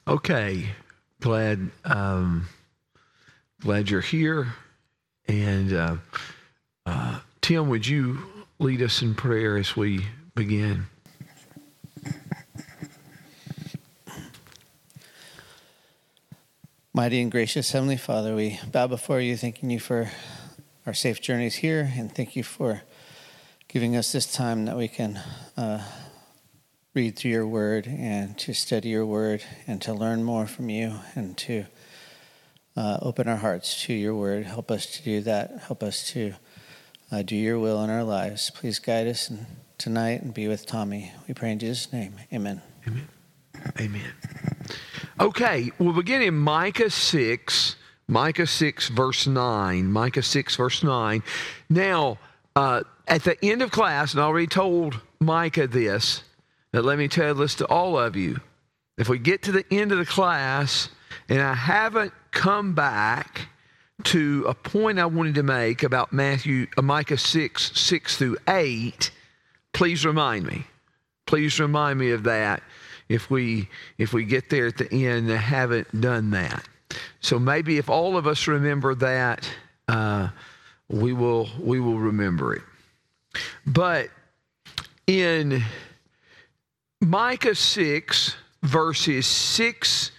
Okay, glad you're here. And Tim, would you lead us in prayer as we begin? Mighty and gracious Heavenly Father, we bow before you, thanking you for our safe journeys here, and thank you for giving us this time that we can read through your word and to study your word and to learn more from you and to open our hearts to your word. Help us to do that. Help us to do your will in our lives. Please guide us tonight and be with Tommy. We pray in Jesus' name. Amen. Amen. Amen. Okay, we'll begin in Micah 6 verse 9. Micah 6 verse 9. Now, at the end of class, and I already told Micah this, but let me tell this to all of you. If we get to the end of the class and I haven't come back to a point I wanted to make about Micah 6 through 8, please remind me. Please remind me of that if we get there at the end and haven't done that. So maybe if all of us remember that, we will remember it. But in Micah 6, verses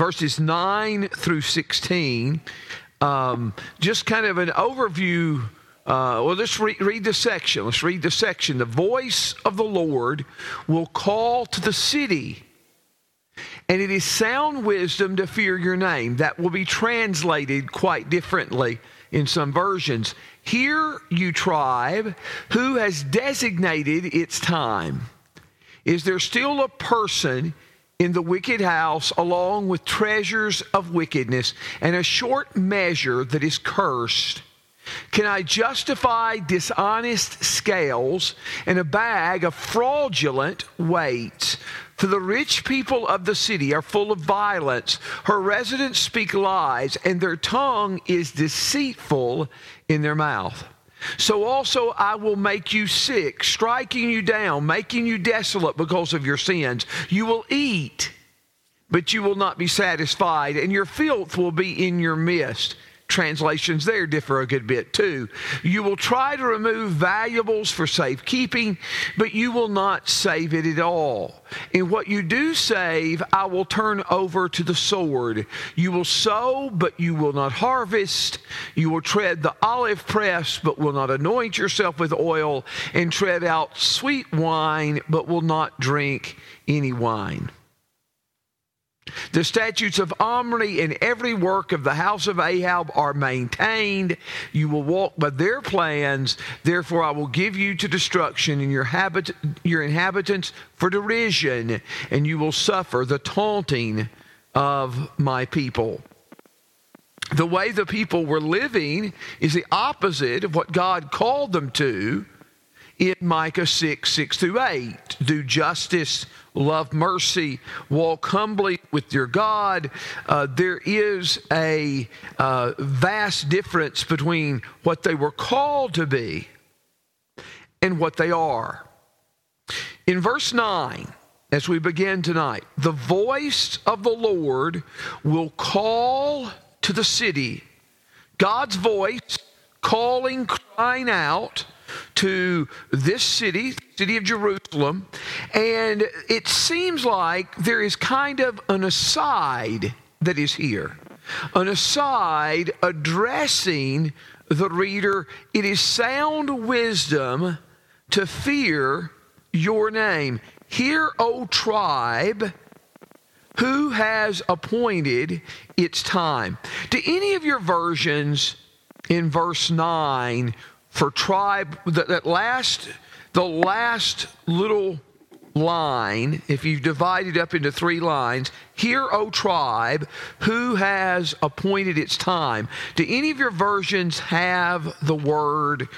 9 through 16, just kind of an overview. Let's read the section. Let's read the section. The voice of the Lord will call to the city, and it is sound wisdom to fear your name. That will be translated quite differently in some versions. Hear, you tribe, who has designated its time. Is there still a person in the wicked house, along with treasures of wickedness, and a short measure that is cursed? Can I justify dishonest scales and a bag of fraudulent weights? For the rich people of the city are full of violence. Her residents speak lies, and their tongue is deceitful in their mouth. So also I will make you sick, striking you down, making you desolate because of your sins. You will eat, but you will not be satisfied, and your filth will be in your midst. Translations there differ a good bit too. You will try to remove valuables for safekeeping, but you will not save it at all. And what you do save, I will turn over to the sword. You will sow, but you will not harvest. You will tread the olive press, but will not anoint yourself with oil, and tread out sweet wine, but will not drink any wine. The statutes of Omri and every work of the house of Ahab are maintained. You will walk by their plans. Therefore, I will give you to destruction and your inhabitants for derision, and you will suffer the taunting of my people. The way the people were living is the opposite of what God called them to in Micah 6 through 8. Do justice, love mercy, walk humbly with your God. There is a vast difference between what they were called to be and what they are. In verse 9, as we begin tonight, the voice of the Lord will call to the city. God's voice calling, crying out to this city of Jerusalem, and it seems like there is kind of an aside that is here. An aside addressing the reader. It is sound wisdom to fear your name. Hear, O tribe, who has appointed its time. Do any of your versions in verse 9 for tribe, the last little line, if you divide it up into 3 lines, hear, O tribe, who has appointed its time. Do any of your versions have the word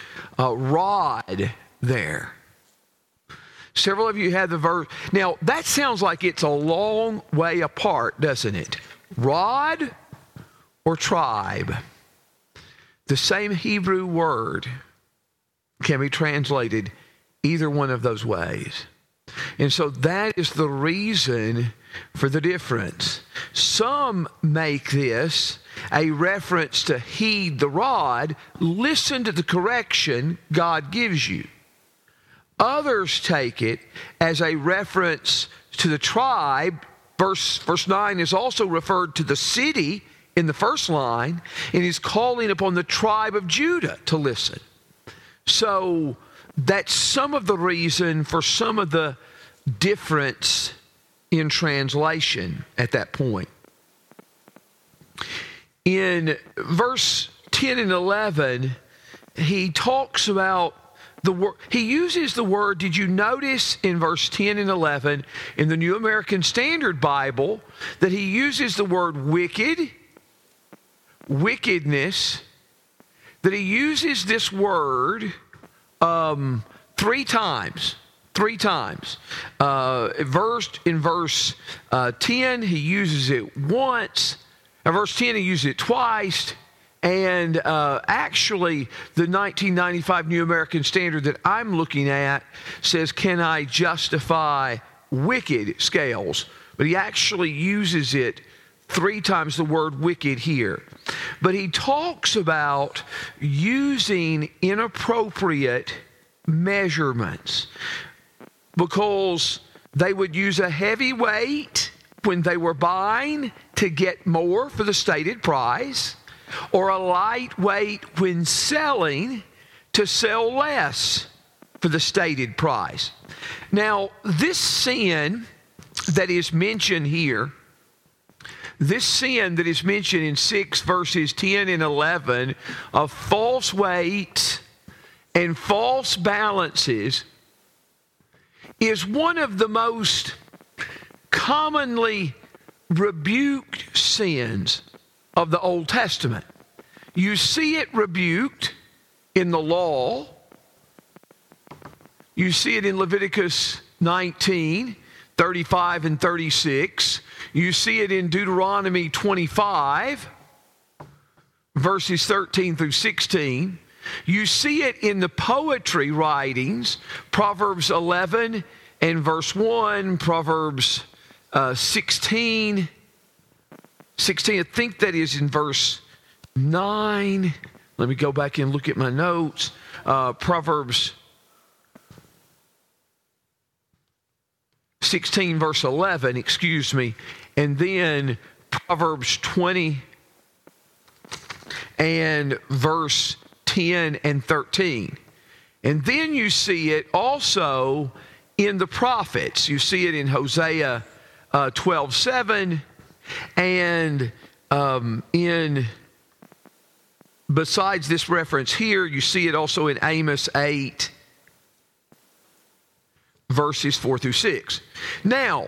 rod there? Several of you have the verse. Now, that sounds like it's a long way apart, doesn't it? Rod or tribe? The same Hebrew word can be translated either one of those ways. And so that is the reason for the difference. Some make this a reference to heed the rod, listen to the correction God gives you. Others take it as a reference to the tribe. Verse 9 is also referred to the city in the first line, and is calling upon the tribe of Judah to listen. So that's some of the reason for some of the difference in translation at that point. In verse 10 and 11, he talks about the word. He uses the word, did you notice in verse 10 and 11 in the New American Standard Bible that he uses the word wicked, wickedness, that he uses this word three times. In verse 10, he uses it once. In verse 10, he uses it twice. And actually, the 1995 New American Standard that I'm looking at says, can I justify wicked scales? But he actually uses it three times, the word wicked here. But he talks about using inappropriate measurements because they would use a heavy weight when they were buying to get more for the stated price, or a light weight when selling to sell less for the stated price. Now, this sin that is mentioned here, this sin that is mentioned in 6 verses 10 and 11 of false weights and false balances is one of the most commonly rebuked sins of the Old Testament. You see it rebuked in the law. You see it in Leviticus 19, 35 and 36. You see it in Deuteronomy 25, verses 13 through 16. You see it in the poetry writings, Proverbs 11 and verse 1, Proverbs 16, I think that is in verse 9. Let me go back and look at my notes. Proverbs 16, verse 11, excuse me. And then Proverbs 20 and verse 10 and 13. And then you see it also in the prophets. You see it in Hosea 12:7, and besides this reference here, you see it also in Amos 8, verses 4 through 6. Now,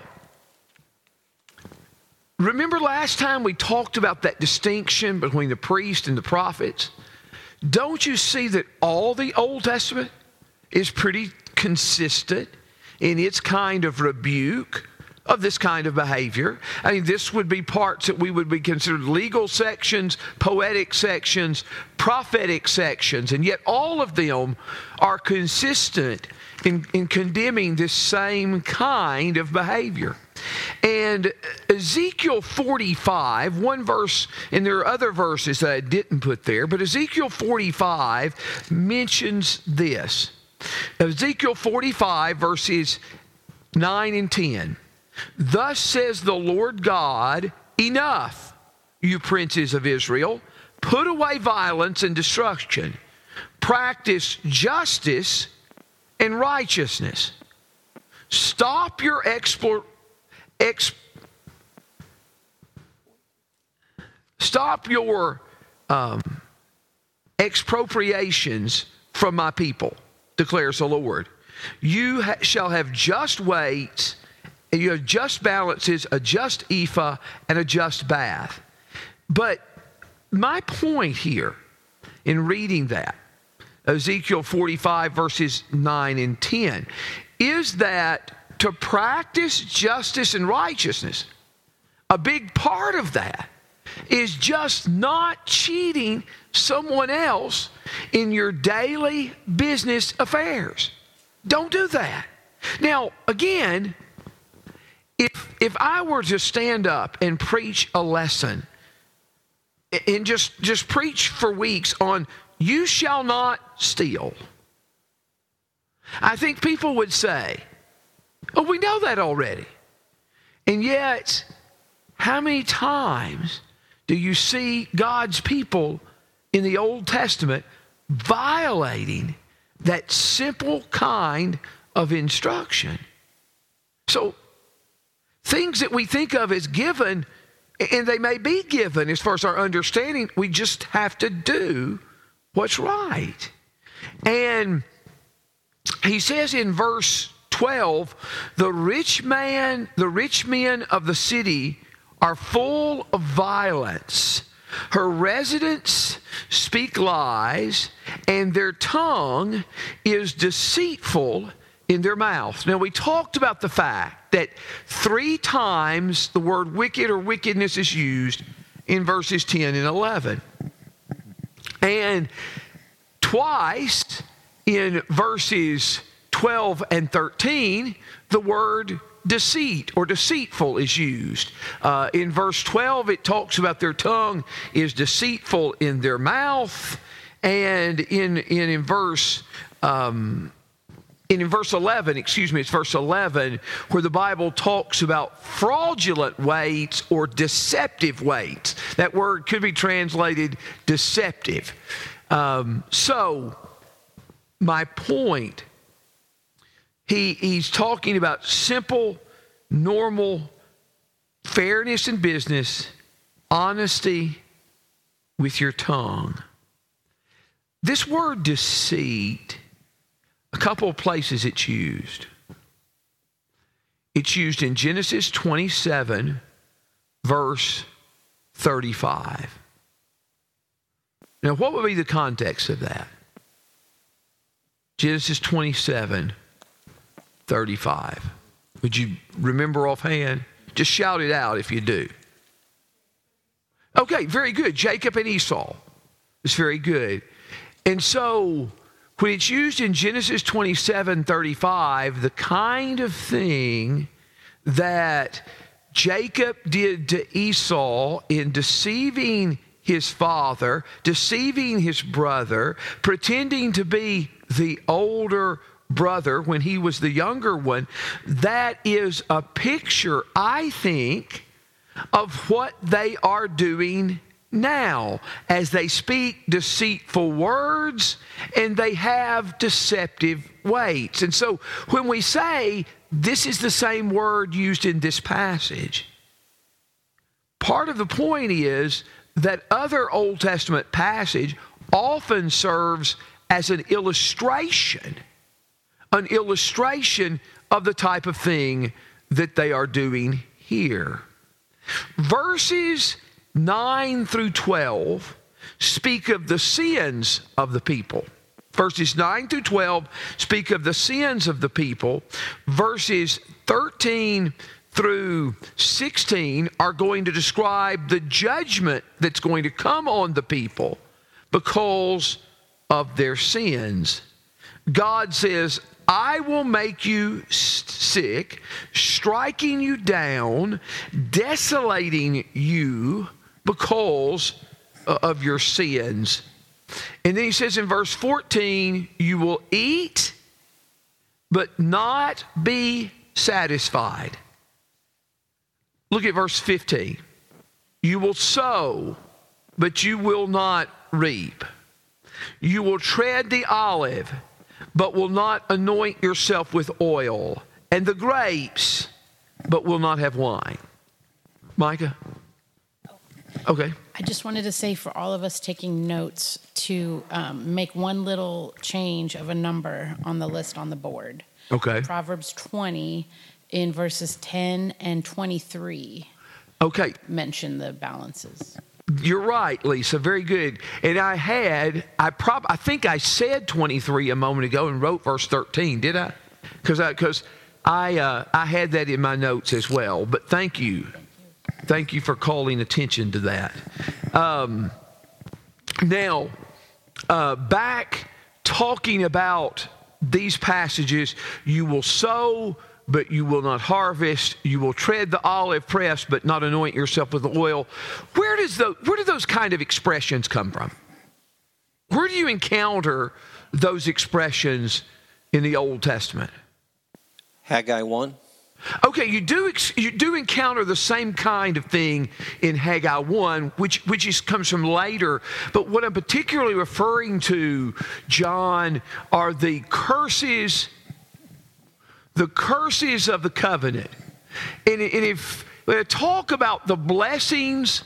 remember last time we talked about that distinction between the priest and the prophets? Don't you see that all the Old Testament is pretty consistent in its kind of rebuke of this kind of behavior? I mean, this would be parts that we would be considered legal sections, poetic sections, prophetic sections, and yet all of them are consistent in condemning this same kind of behavior. And Ezekiel 45, one verse, and there are other verses that I didn't put there, but Ezekiel 45 mentions this. Ezekiel 45, verses 9 and 10. Thus says the Lord God, enough, you princes of Israel, put away violence and destruction, practice justice and righteousness. Stop your expropriations from my people, declares the Lord. You shall have just weights, and you have just balances, a just ephah, and a just bath. But my point here in reading that, Ezekiel 45 verses 9 and 10, is that to practice justice and righteousness, a big part of that is just not cheating someone else in your daily business affairs. Don't do that. Now, again, if I were to stand up and preach a lesson and just preach for weeks on you shall not steal, I think people would say, oh, we know that already. And yet, how many times do you see God's people in the Old Testament violating that simple kind of instruction? So, things that we think of as given, and they may be given as far as our understanding, we just have to do what's right. And he says in verse 12, the rich men of the city are full of violence. Her residents speak lies, and their tongue is deceitful in their mouth. Now, we talked about the fact that 3 times the word wicked or wickedness is used in verses 10 and 11. And twice in verses 12 and 13, the word deceit or deceitful is used. In verse 12, it talks about their tongue is deceitful in their mouth. And in verse 11, it's verse 11, where the Bible talks about fraudulent weights or deceptive weights. That word could be translated deceptive. So, my point, he's talking about simple, normal fairness in business, honesty with your tongue. This word deceit, a couple of places it's used. It's used in Genesis 27, verse 35. Now, what would be the context of that? Genesis 27, 35. Would you remember offhand? Just shout it out if you do. Okay, very good. Jacob and Esau. It's very good. And so, when it's used in Genesis 27, 35, the kind of thing that Jacob did to Esau in deceiving his father, deceiving his brother, pretending to be the older brother when he was the younger one, that is a picture, I think, of what they are doing now as they speak deceitful words and they have deceptive weights. And so when we say this is the same word used in this passage, part of the point is that other Old Testament passage often serves as an illustration of the type of thing that they are doing here. Verses 9 through 12 speak of the sins of the people. Verses 9 through 12 speak of the sins of the people. Verses 13 through 16 are going to describe the judgment that's going to come on the people because of their sins. God says, I will make you sick, striking you down, desolating you because of your sins. And then he says in verse 14, you will eat, but not be satisfied. Look at verse 15. You will sow, but you will not reap. You will tread the olive, but will not anoint yourself with oil, and the grapes, but will not have wine. Micah? Okay. I just wanted to say for all of us taking notes to make one little change of a number on the list on the board. Okay. Proverbs 20 in verses 10 and 23. Okay. Mention the balances. You're right, Lisa. Very good. And I think I said 23 a moment ago and wrote verse 13. Did I? Because I had that in my notes as well. But thank you. Thank you for calling attention to that. Now, back talking about these passages, you will sow, but you will not harvest. You will tread the olive press, but not anoint yourself with oil. Where do those kind of expressions come from? Where do you encounter those expressions in the Old Testament? Haggai 1. Okay, you do encounter the same kind of thing in Haggai 1, which comes from later. But what I'm particularly referring to, John, are the curses of the covenant. And if we talk about the blessings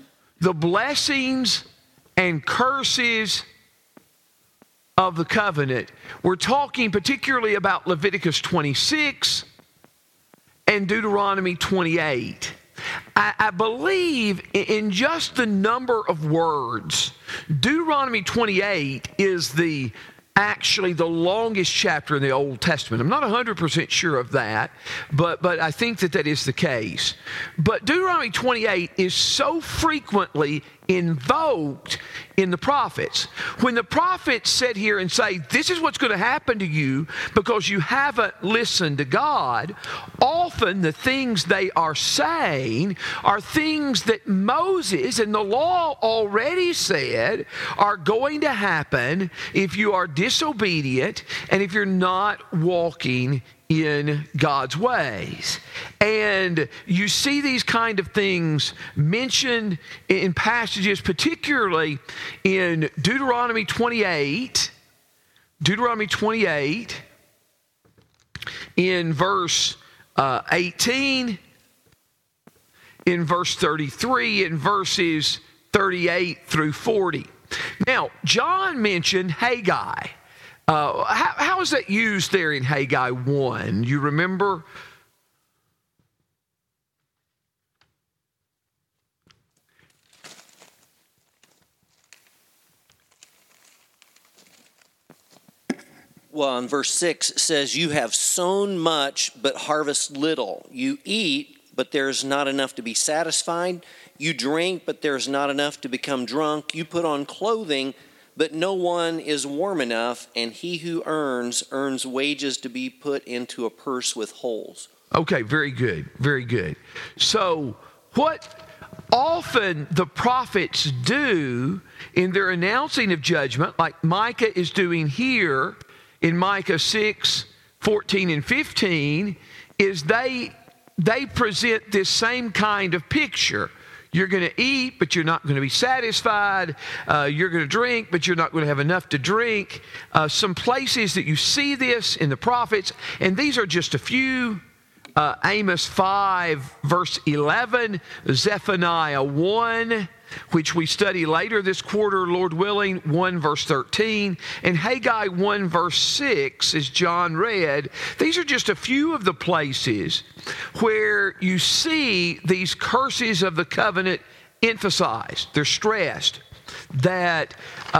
and curses of the covenant, we're talking particularly about Leviticus 26 and Deuteronomy 28. I believe in just the number of words, Deuteronomy 28 is actually the longest chapter in the Old Testament. I'm not 100% sure of that, but I think that is the case. But Deuteronomy 28 is so frequently invoked in the prophets. When the prophets sit here and say, this is what's going to happen to you because you haven't listened to God, often the things they are saying are things that Moses and the law already said are going to happen if you are disobedient and if you're not walking in God's ways. And you see these kind of things mentioned in passages, particularly in Deuteronomy 28, in verse 18, in verse 33, in verses 38 through 40. Now, John mentioned Haggai. How is that used there in Haggai 1? You remember? Well, in verse 6 it says, you have sown much, but harvest little. You eat, but there's not enough to be satisfied. You drink, but there's not enough to become drunk. You put on clothing, but no one is warm enough, and he who earns wages to be put into a purse with holes. Okay, very good, very good. So what often the prophets do in their announcing of judgment, like Micah is doing here in Micah 6, 14 and 15, is they present this same kind of picture. You're going to eat, but you're not going to be satisfied. You're going to drink, but you're not going to have enough to drink. Some places that you see this in the prophets, and these are just a few. Amos 5, verse 11, Zephaniah 1, which we study later this quarter, Lord willing, 1 verse 13, and Haggai 1 verse 6, as John read. These are just a few of the places where you see these curses of the covenant emphasized. They're stressed that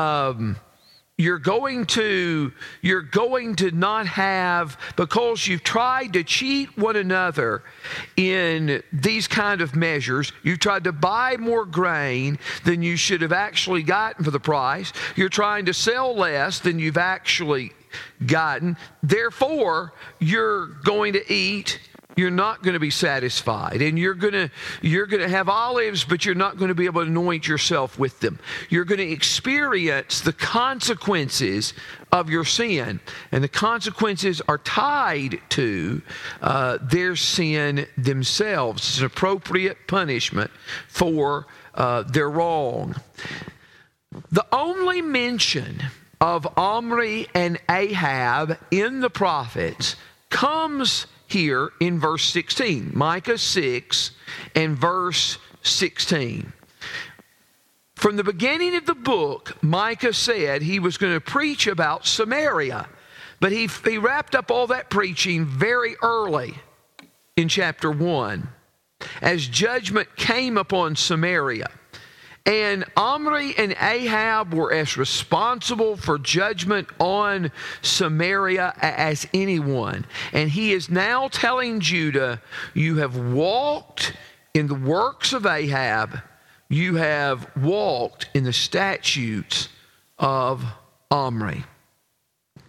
you're going to not have, because you've tried to cheat one another in these kind of measures. You've tried to buy more grain than you should have actually gotten for the price. You're trying to sell less than you've actually gotten. Therefore, you're going to eat. You're not going to be satisfied, and you're going to have olives, but you're not going to be able to anoint yourself with them. You're going to experience the consequences of your sin, and the consequences are tied to their sin themselves. It's an appropriate punishment for their wrong. The only mention of Omri and Ahab in the prophets comes here in verse 16, Micah 6 and verse 16. From the beginning of the book, Micah said he was going to preach about Samaria, but he wrapped up all that preaching very early in chapter 1 as judgment came upon Samaria. And Omri and Ahab were as responsible for judgment on Samaria as anyone. And he is now telling Judah, you have walked in the works of Ahab. You have walked in the statutes of Omri.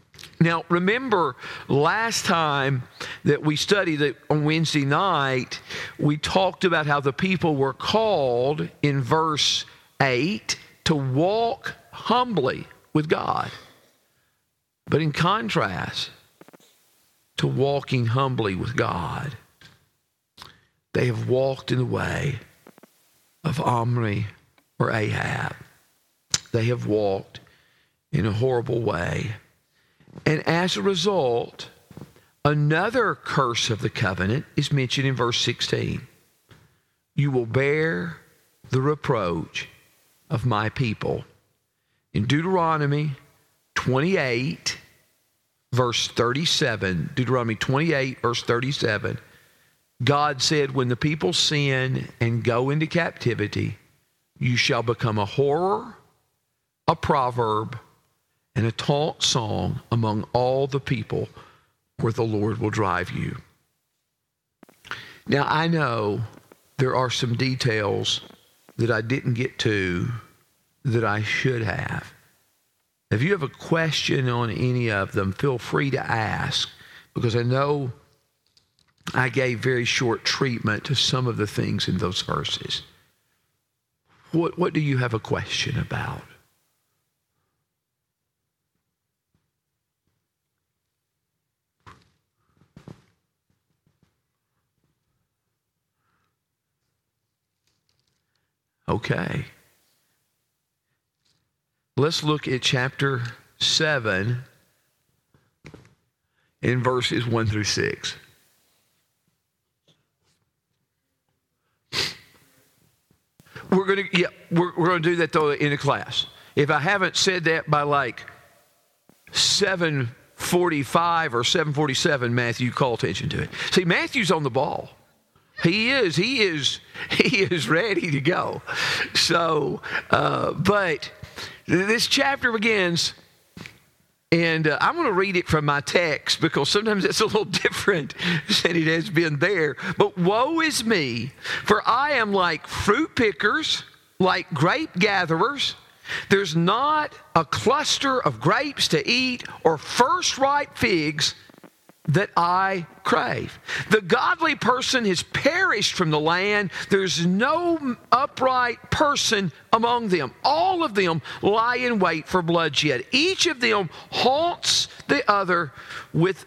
Now, remember, last time that we studied it on Wednesday night, we talked about how the people were called in verse 8 to walk humbly with God. But in contrast to walking humbly with God, they have walked in the way of Omri or Ahab. They have walked in a horrible way. And as a result, another curse of the covenant is mentioned in verse 16. You will bear the reproach of my people. In Deuteronomy 28, verse 37, Deuteronomy 28, verse 37, God said, when the people sin and go into captivity, you shall become a horror, a proverb, and a taunt song among all the people where the Lord will drive you. Now, I know there are some details that I didn't get to that I should have. If you have a question on any of them, feel free to ask, because I know I gave very short treatment to some of the things in those verses. What do you have a question about? Okay. Let's look at chapter 7 in verses 1 through 6. We're going to do that though in a class. If I haven't said that by like 7:45 or 7:47, Matthew, call attention to it. See, Matthew's on the ball. He is ready to go. So, but this chapter begins, and I'm going to read it from my text because sometimes it's a little different than it has been there. But woe is me, for I am like fruit pickers, like grape gatherers. There's not a cluster of grapes to eat or first ripe figs that I crave. The godly person has perished from the land. There's no upright person among them. All of them lie in wait for bloodshed. Each of them hunts the other with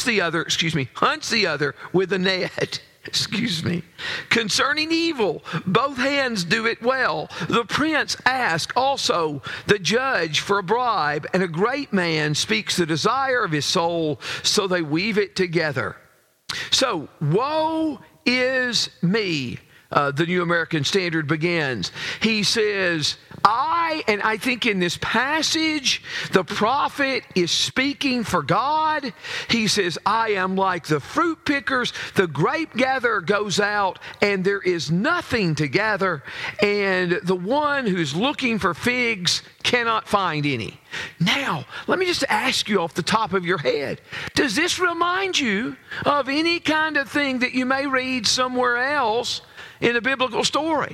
a net. Concerning evil, both hands do it well. The prince asks also the judge for a bribe, and a great man speaks the desire of his soul, so they weave it together. So, woe is me. The New American Standard begins. He says, I think in this passage, the prophet is speaking for God. He says, I am like the fruit pickers. The grape gatherer goes out and there is nothing to gather. And the one who's looking for figs cannot find any. Now, let me just ask you off the top of your head, does this remind you of any kind of thing that you may read somewhere else in a biblical story?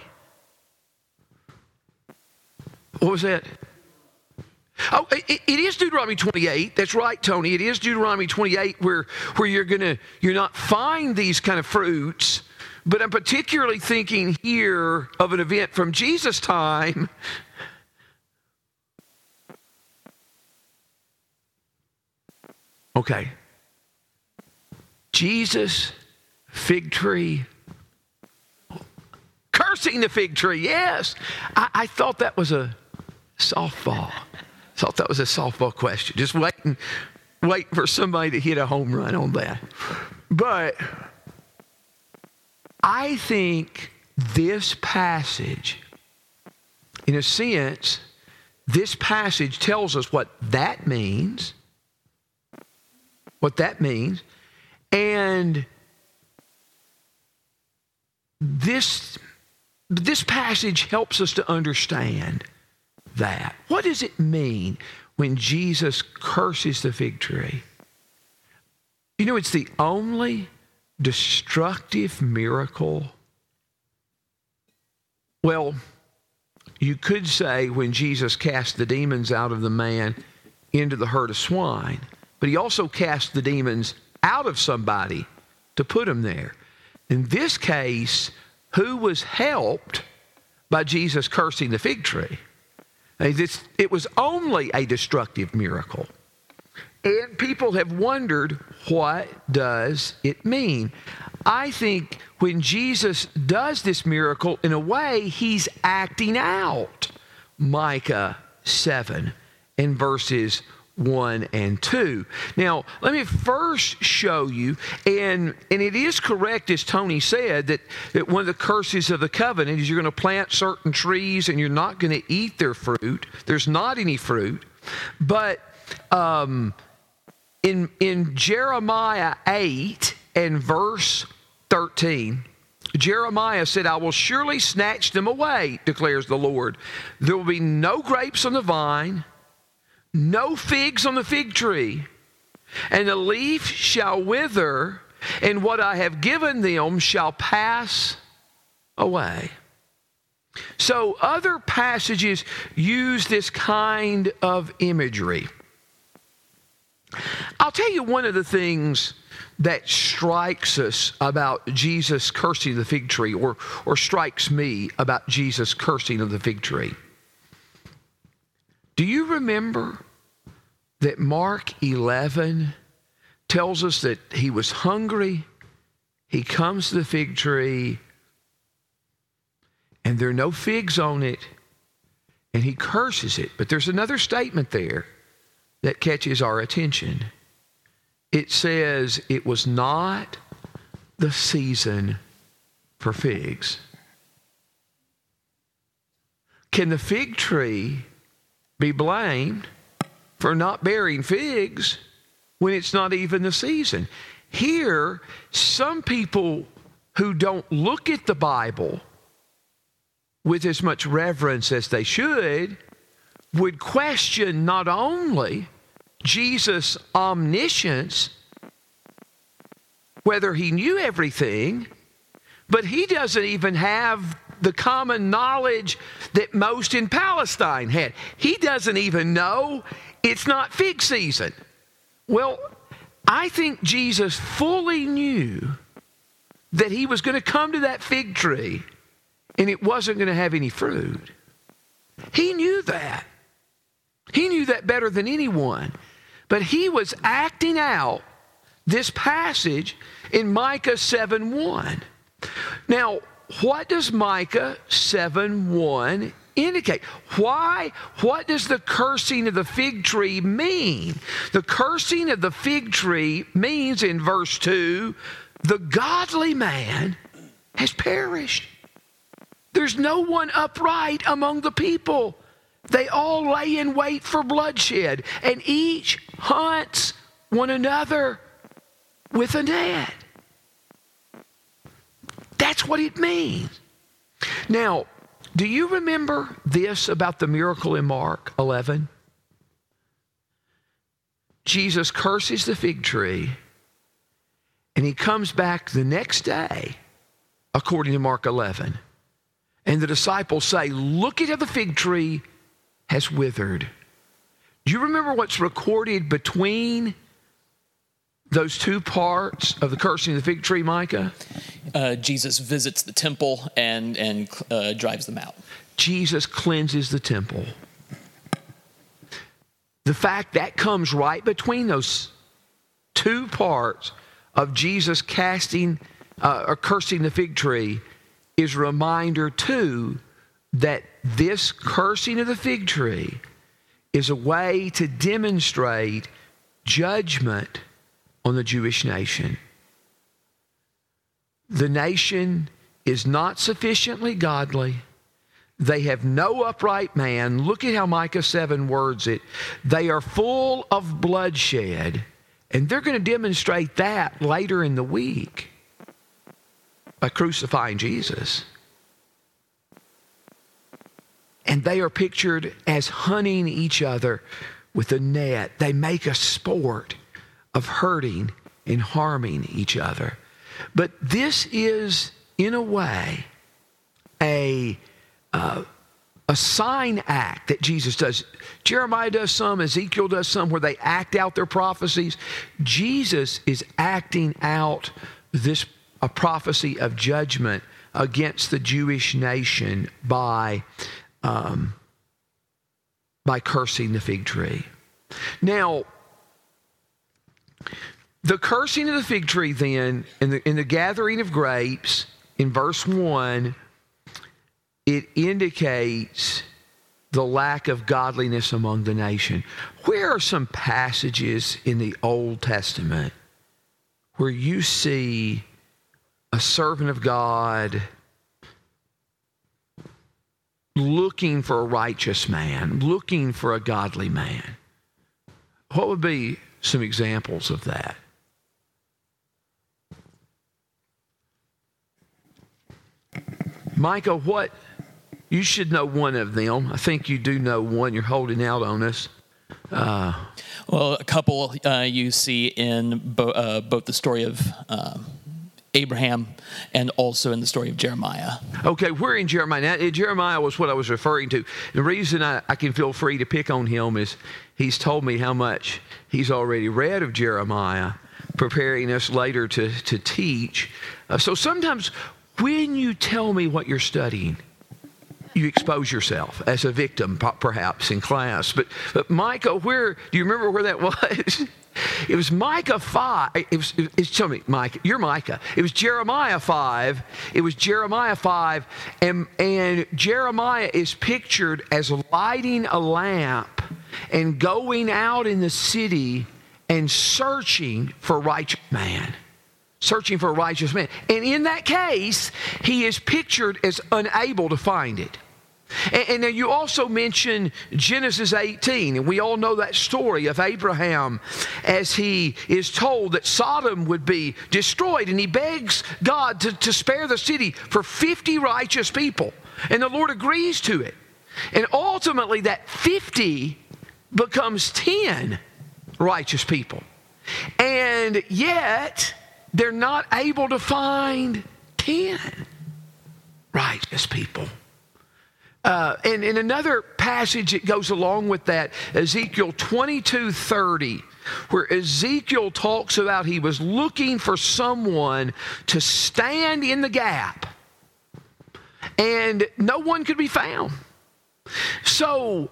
What was that? Oh, it is Deuteronomy 28. That's right, Tony. It is Deuteronomy 28 where you're not find these kind of fruits. But I'm particularly thinking here of an event from Jesus' time. Okay. Jesus, fig tree, cursing the fig tree. Yes. I thought that was a softball. Thought that was a softball question. Just waiting for somebody to hit a home run on that. But I think this passage, in a sense, this passage tells us what that means. And this passage helps us to understand that. What does it mean when Jesus curses the fig tree? You know, it's the only destructive miracle. Well, you could say when Jesus cast the demons out of the man into the herd of swine, but he also cast the demons out of somebody to put them there. In this case, who was helped by Jesus cursing the fig tree? It was only a destructive miracle. And people have wondered, what does it mean? I think when Jesus does this miracle, in a way, he's acting out Micah 7 in verses 1 and 2. Now, let me first show you, and it is correct, as Tony said, that one of the curses of the covenant is you're going to plant certain trees and you're not going to eat their fruit. There's not any fruit. But in Jeremiah 8 and verse 13, Jeremiah said, I will surely snatch them away, declares the Lord. There will be no grapes on the vine, no figs on the fig tree, and the leaf shall wither, and what I have given them shall pass away. So other passages use this kind of imagery. I'll tell you one of the things that strikes us about Jesus cursing the fig tree, or strikes me about Jesus cursing of the fig tree. Do you remember that Mark 11 tells us that he was hungry, he comes to the fig tree, and there are no figs on it, and he curses it. But there's another statement there that catches our attention. It says it was not the season for figs. Can the fig tree be blamed for not bearing figs when it's not even the season? Here, some people who don't look at the Bible with as much reverence as they should would question not only Jesus' omniscience, whether he knew everything, but he doesn't even have the common knowledge that most in Palestine had. He doesn't even know it's not fig season. Well, I think Jesus fully knew that he was going to come to that fig tree and it wasn't going to have any fruit. He knew that. He knew that better than anyone. But he was acting out this passage in Micah 7:1. Now, what does Micah 7:1 indicate? Why? What does the cursing of the fig tree mean? The cursing of the fig tree means, in verse 2, the godly man has perished. There's no one upright among the people. They all lay in wait for bloodshed, and each hunts one another with a net. That's what it means. Now, do you remember this about the miracle in Mark 11? Jesus curses the fig tree, and he comes back the next day, according to Mark 11. And the disciples say, look at how the fig tree has withered. Do you remember what's recorded between those two parts of the cursing of the fig tree, Micah? Jesus visits the temple and drives them out. Jesus cleanses the temple. The fact that comes right between those two parts of Jesus casting or cursing the fig tree is a reminder too that this cursing of the fig tree is a way to demonstrate judgment on the Jewish nation. The nation is not sufficiently godly. They have no upright man. Look at how Micah 7 words it. They are full of bloodshed. And they're going to demonstrate that later in the week by crucifying Jesus. And they are pictured as hunting each other with a net. They make a sport of hurting and harming each other. But this is, in a way, a a sign act that Jesus does. Jeremiah does some, Ezekiel does some, where they act out their prophecies. Jesus is acting out a prophecy of judgment against the Jewish nation by cursing the fig tree. Now, the cursing of the fig tree then, in the gathering of grapes, in verse 1, it indicates the lack of godliness among the nation. Where are some passages in the Old Testament where you see a servant of God looking for a righteous man, looking for a godly man? What would be some examples of that? Micah, you should know one of them. I think you do know one. You're holding out on us. Well, a couple you see in both the story of Abraham and also in the story of Jeremiah. Okay, we're in Jeremiah. Now, Jeremiah was what I was referring to. The reason I can feel free to pick on him is he's told me how much he's already read of Jeremiah, preparing us later to teach. So sometimes when you tell me what you're studying, you expose yourself as a victim, perhaps, in class. But Micah, do you remember where that was? It was Micah 5. Tell me, Micah, you're Micah. It was Jeremiah 5. It was Jeremiah 5. And Jeremiah is pictured as lighting a lamp and going out in the city and searching for a righteous man. Searching for a righteous man. And in that case, he is pictured as unable to find it. And now you also mentioned Genesis 18, and we all know that story of Abraham as he is told that Sodom would be destroyed, and he begs God to spare the city for 50 righteous people, and the Lord agrees to it. And ultimately that 50 becomes 10 righteous people. And yet they're not able to find 10 righteous people. And in another passage that goes along with that, Ezekiel 22:30, where Ezekiel talks about he was looking for someone to stand in the gap, and no one could be found. So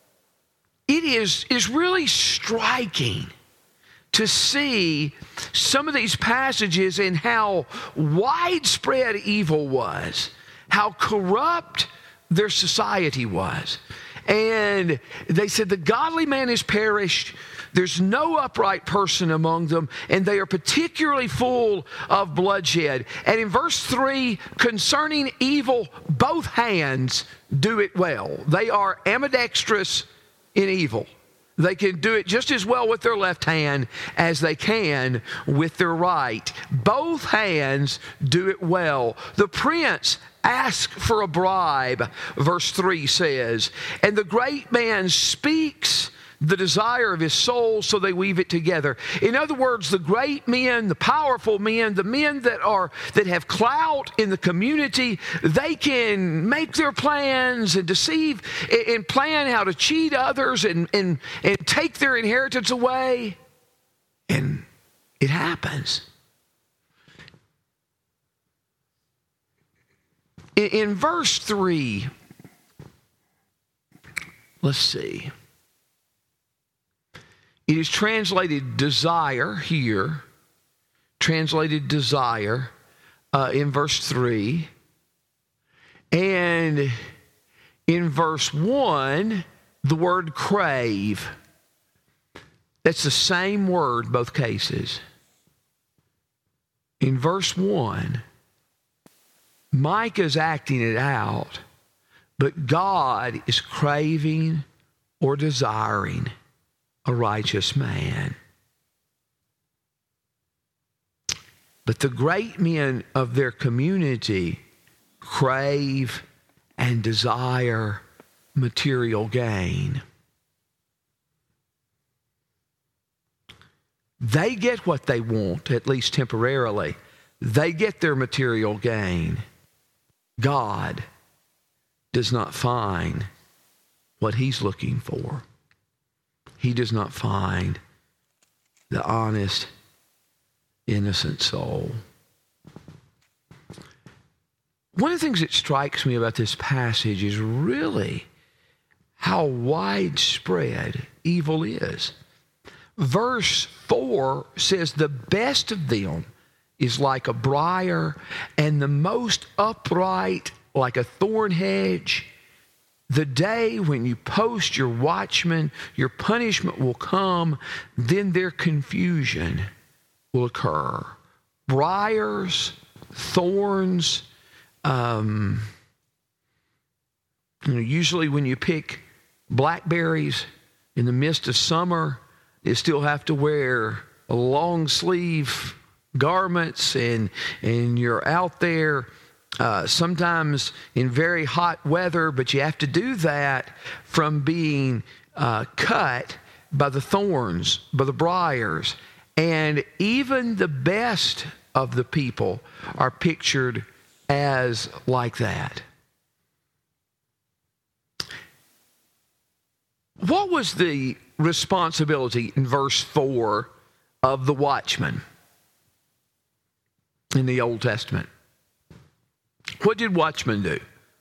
it is really striking to see some of these passages and how widespread evil was, how corrupt their society was. And they said the godly man is perished. There's no upright person among them, and they are particularly full of bloodshed. And in verse 3, concerning evil, both hands do it well. They are ambidextrous in evil. They can do it just as well with their left hand as they can with their right. Both hands do it well. The prince asks for a bribe, verse 3 says, and the great man speaks the desire of his soul, so they weave it together. In other words, the great men, the powerful men, the men that have clout in the community, they can make their plans and deceive and plan how to cheat others and take their inheritance away. And it happens. In verse 3, let's see. It is translated desire here, translated desire in verse 3. And in verse 1, the word crave. That's the same word, both cases. In verse 1, Micah's acting it out, but God is craving or desiring a righteous man. But the great men of their community crave and desire material gain. They get what they want, at least temporarily. They get their material gain. God does not find what he's looking for. He does not find the honest, innocent soul. One of the things that strikes me about this passage is really how widespread evil is. Verse 4 says, the best of them is like a briar, and the most upright like a thorn hedge. The day when you post your watchman, your punishment will come, then their confusion will occur. Briars, thorns, usually when you pick blackberries in the midst of summer, you still have to wear long sleeve garments, and you're out there sometimes in very hot weather, but you have to do that from being cut by the thorns, by the briars. And even the best of the people are pictured as like that. What was the responsibility in verse 4 of the watchman in the Old Testament? What did watchmen do?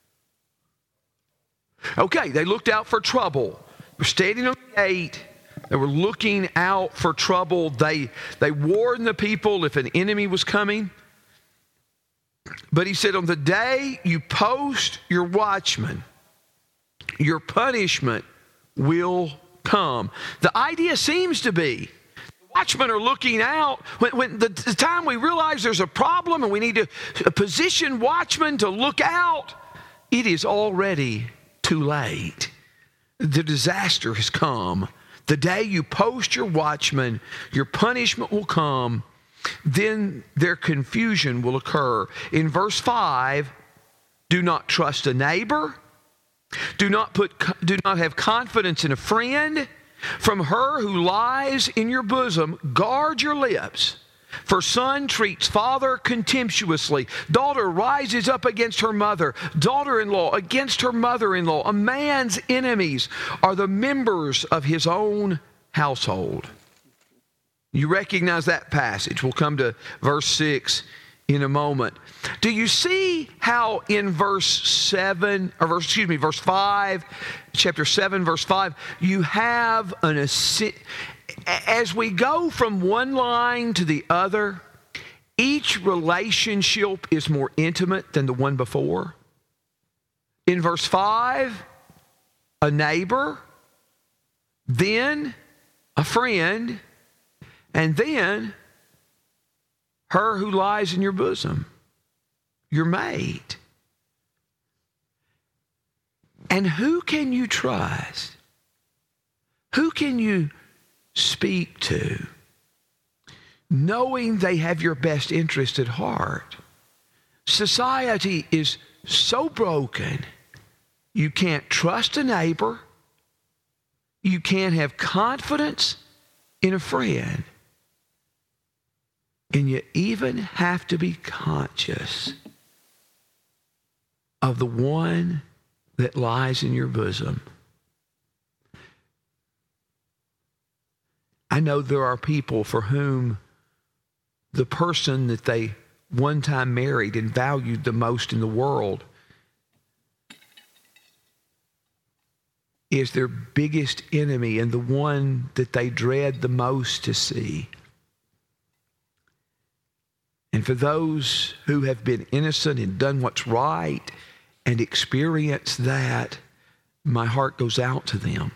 Okay, they looked out for trouble. They were standing on the gate. They were looking out for trouble. They warned the people if an enemy was coming. But he said, on the day you post your watchman, your punishment will come. The idea seems to be, watchmen are looking out. When the time we realize there's a problem and we need to position watchmen to look out, it is already too late. The disaster has come. The day you post your watchman, your punishment will come. Then their confusion will occur. In verse 5, do not trust a neighbor. Do not have confidence in a friend. From her who lies in your bosom, guard your lips. For son treats father contemptuously. Daughter rises up against her mother. Daughter-in-law against her mother-in-law. A man's enemies are the members of his own household. You recognize that passage. We'll come to verse 6 in a moment. Do you see how in verse 5, chapter 7, verse 5, you have as we go from one line to the other, each relationship is more intimate than the one before. In verse 5, a neighbor, then a friend, and then her who lies in your bosom, your mate. And who can you trust? Who can you speak to, knowing they have your best interest at heart? Society is so broken, you can't trust a neighbor. You can't have confidence in a friend. And you even have to be conscious of the one that lies in your bosom. I know there are people for whom the person that they one time married and valued the most in the world is their biggest enemy and the one that they dread the most to see. And for those who have been innocent and done what's right and experienced that, my heart goes out to them.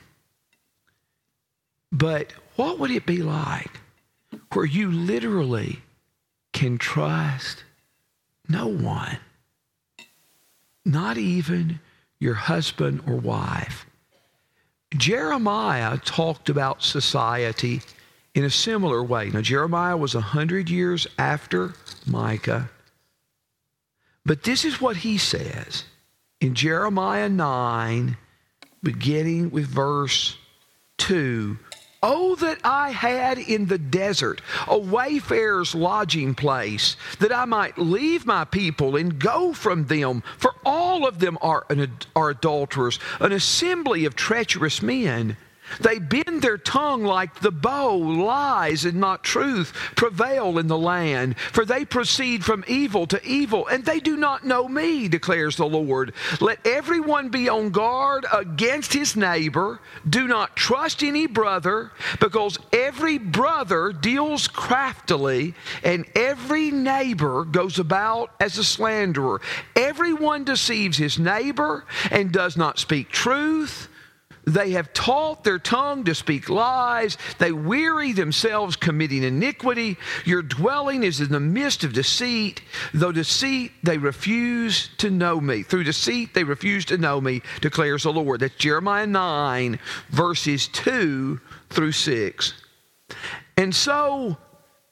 But what would it be like where you literally can trust no one, not even your husband or wife? Jeremiah talked about society in a similar way. Now, Jeremiah was 100 years after Micah. But this is what he says in Jeremiah 9, beginning with verse 2. Oh, that I had in the desert a wayfarer's lodging place, that I might leave my people and go from them. For all of them are adulterers, an assembly of treacherous men. They bend their tongue like the bow, lies and not truth prevail in the land. For they proceed from evil to evil, and they do not know me, declares the Lord. Let everyone be on guard against his neighbor. Do not trust any brother, because every brother deals craftily, and every neighbor goes about as a slanderer. Everyone deceives his neighbor and does not speak truth. They have taught their tongue to speak lies. They weary themselves committing iniquity. Your dwelling is in the midst of deceit. Though deceit, they refuse to know me. Through deceit, they refuse to know me, declares the Lord. That's Jeremiah 9, verses 2 through 6. And so,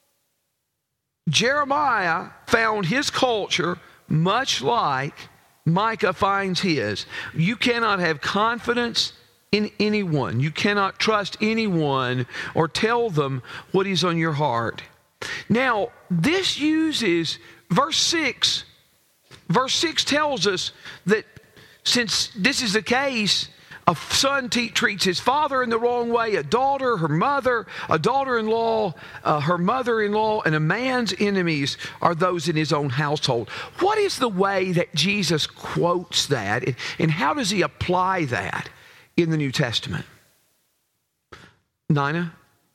Jeremiah found his culture much like Micah finds his. You cannot have confidence in anyone. You cannot trust anyone or tell them what is on your heart. Now, this uses verse 6. Verse 6 tells us that since this is the case, a son treats his father in the wrong way, a daughter, her mother, a daughter-in-law, her mother-in-law, and a man's enemies are those in his own household. What is the way that Jesus quotes that, and how does he apply that in the New Testament? Nina?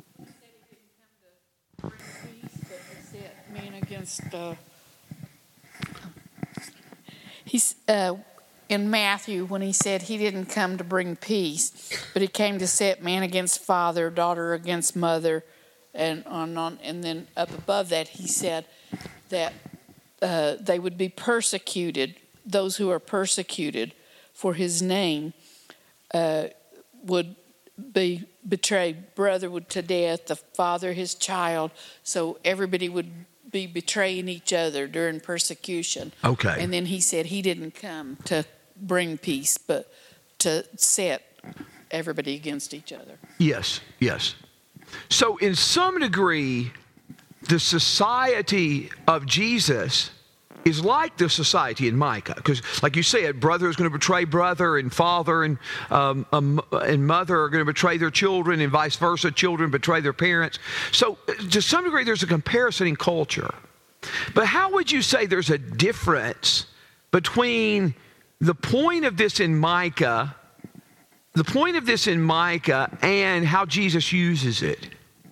He's in Matthew when he said he didn't come to bring peace, but he came to set man against father, daughter against mother, and on. And then up above that, he said that they would be persecuted. Those who are persecuted for his name would be betrayed. Brother would to death, the father his child. So everybody would be betraying each other during persecution. Okay. And then he said he didn't come to bring peace, but to set everybody against each other. Yes, yes. So in some degree, the society of Jesus is like the society in Micah, because, like you said, brother is going to betray brother, and father and mother are going to betray their children, and vice versa. Children betray their parents. So, to some degree, there's a comparison in culture. But how would you say there's a difference between the point of this in Micah, and how Jesus uses it?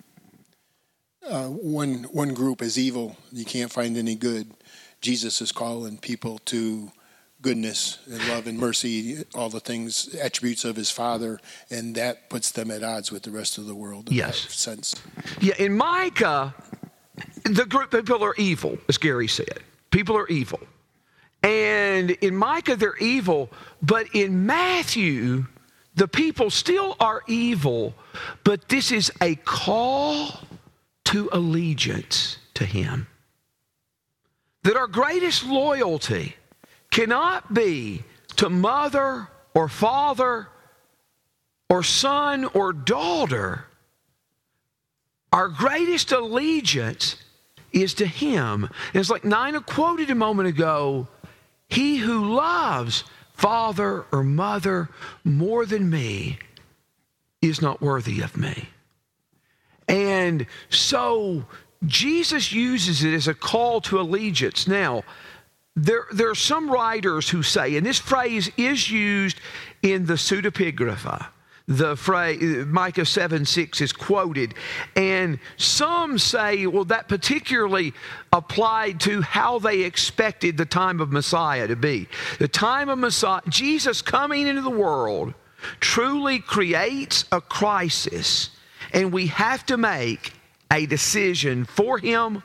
One group is evil. You can't find any good. Jesus is calling people to goodness and love and mercy, all the things, attributes of his Father, and that puts them at odds with the rest of the world in that sense. Yeah, in Micah, the group of people are evil, as Gary said. People are evil. And in Micah, they're evil, but in Matthew, the people still are evil, but this is a call to allegiance to him. That our greatest loyalty cannot be to mother or father or son or daughter. Our greatest allegiance is to him. And it's like Nina quoted a moment ago, he who loves father or mother more than me is not worthy of me. And so Jesus uses it as a call to allegiance. Now, there are some writers who say, and this phrase is used in the pseudepigrapha, the phrase Micah 7:6 is quoted, and some say, well, that particularly applied to how they expected the time of Messiah to be. The time of Messiah, Jesus coming into the world, truly creates a crisis, and we have to make a decision for him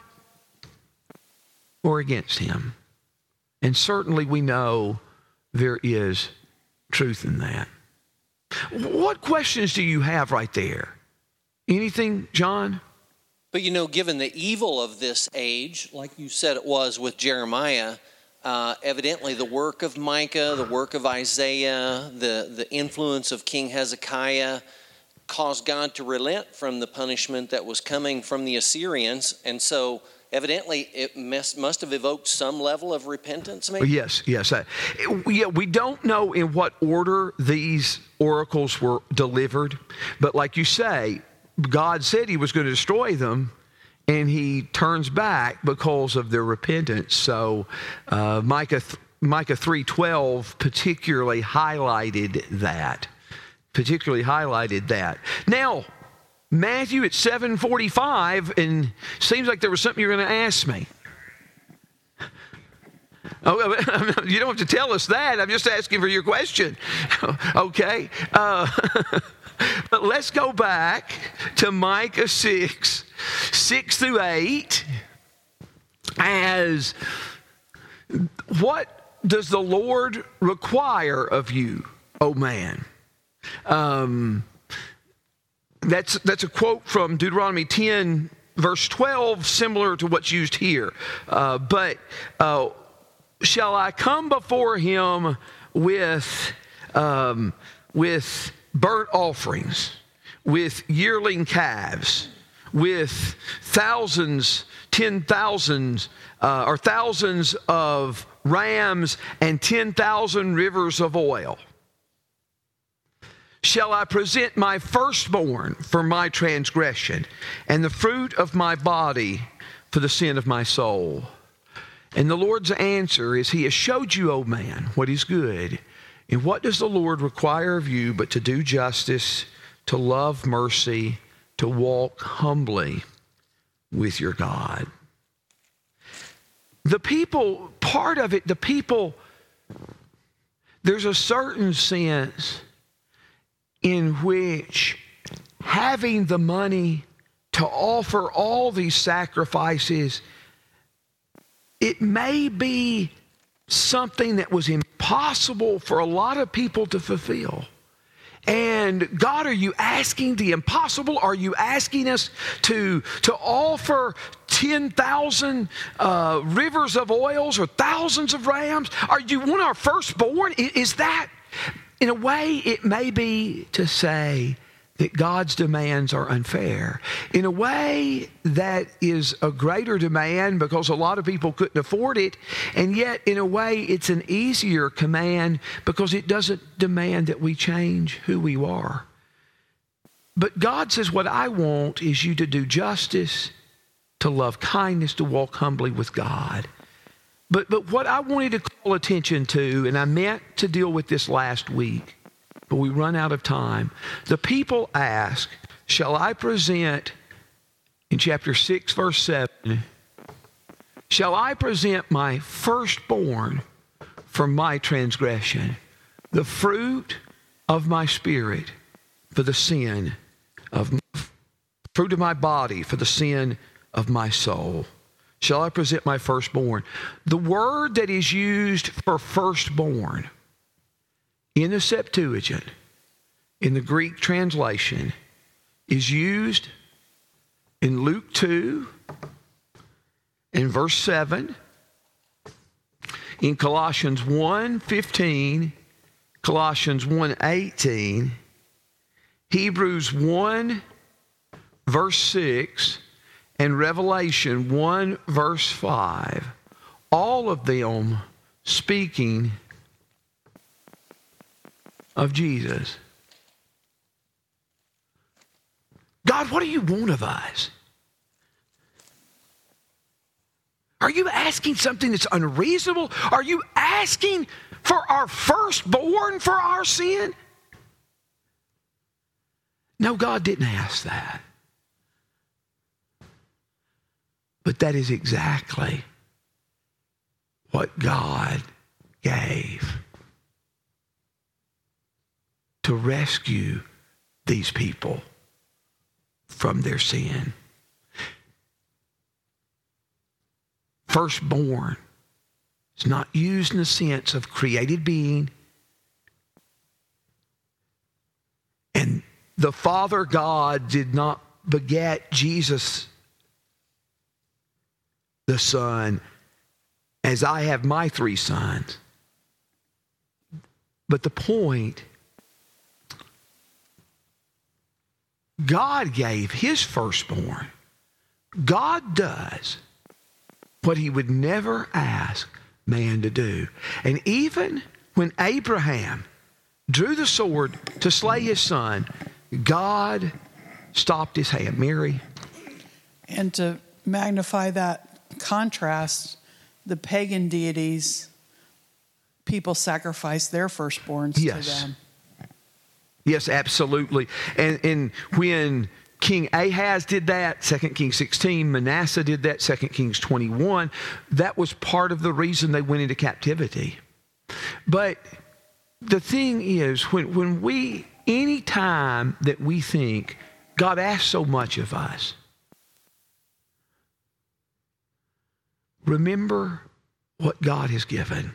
or against him. And certainly we know there is truth in that. What questions do you have right there? Anything, John? But given the evil of this age, like you said it was with Jeremiah, evidently the work of Micah, the work of Isaiah, the influence of King Hezekiah, caused God to relent from the punishment that was coming from the Assyrians. And so evidently it must have evoked some level of repentance, maybe? Yes. We don't know in what order these oracles were delivered, but like you say, God said he was going to destroy them, and he turns back because of their repentance. So Micah 3:12 particularly highlighted that. Now, Matthew at 7:45, and seems like there was something you're going to ask me. Oh, you don't have to tell us that. I'm just asking for your question. Okay. But let's go back to Micah 6:6-8. As what does the Lord require of you, O man? That's a quote from Deuteronomy 10, verse 12, similar to what's used here. But shall I come before him with burnt offerings, with yearling calves, with thousands, 10,000s, or thousands of rams and 10,000 rivers of oil? Shall I present my firstborn for my transgression, and the fruit of my body for the sin of my soul? And the Lord's answer is, he has showed you, O man, what is good. And what does the Lord require of you but to do justice, to love mercy, to walk humbly with your God? The people, part of it, there's a certain sense in which having the money to offer all these sacrifices, it may be something that was impossible for a lot of people to fulfill. And God, are you asking the impossible? Are you asking us to offer 10,000 rivers of oils or thousands of rams? Are you want our firstborn? Is that, in a way, it may be to say that God's demands are unfair. In a way, that is a greater demand because a lot of people couldn't afford it. And yet, in a way, it's an easier command because it doesn't demand that we change who we are. But God says, what I want is you to do justice, to love kindness, to walk humbly with God. But what I wanted to call attention to, and I meant to deal with this last week, but we run out of time. The people ask, shall I present, in chapter 6, verse 7, shall I present my firstborn for my transgression, the fruit of my spirit for the sin of, fruit of my body for the sin of my soul? Shall I present my firstborn? The word that is used for firstborn in the Septuagint, in the Greek translation, is used in Luke 2, in verse 7, in Colossians 1:15, Colossians 1:18, Hebrews 1, verse 6, and Revelation 1, verse 5. All of them speaking of Jesus. God, what do you want of us? Are you asking something that's unreasonable? Are you asking for our firstborn for our sin? No, God didn't ask that. But that is exactly what God gave to rescue these people from their sin. Firstborn is not used in the sense of created being. And the Father God did not beget Jesus, the Son, as I have my 3 sons. But the point God gave his firstborn. God does what he would never ask man to do. And even when Abraham drew the sword to slay his son, God stopped his hand. Mary? And to magnify that contrast, the pagan deities, people sacrificed their firstborns to them. Yes, absolutely. And when King Ahaz did that, 2 Kings 16, Manasseh did that, 2 Kings 21, that was part of the reason they went into captivity. But the thing is, when we, any time that we think God asks so much of us, remember what God has given.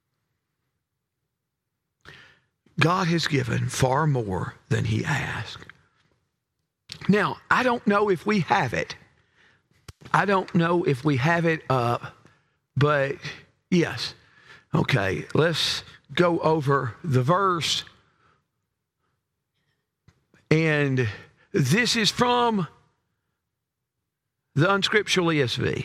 God has given far more than he asked. Now, I don't know if we have it. I don't know if we have it up, but yes. Okay, let's go over the verse. And this is from the unscriptural ESV.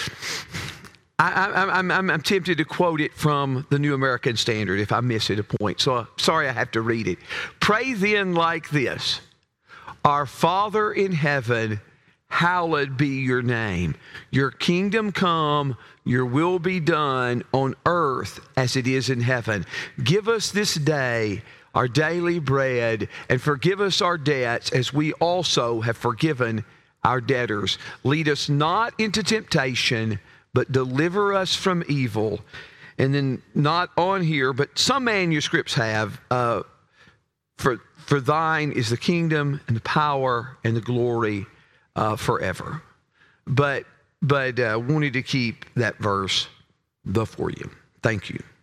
I'm tempted to quote it from the New American Standard if I miss it a point. So sorry I have to read it. Pray then like this: Our Father in heaven, hallowed be your name. Your kingdom come, your will be done on earth as it is in heaven. Give us this day our daily bread, and forgive us our debts as we also have forgiven our debtors. Lead us not into temptation, but deliver us from evil. And then not on here, but some manuscripts have, for thine is the kingdom and the power and the glory forever. But wanted to keep that verse before you. Thank you.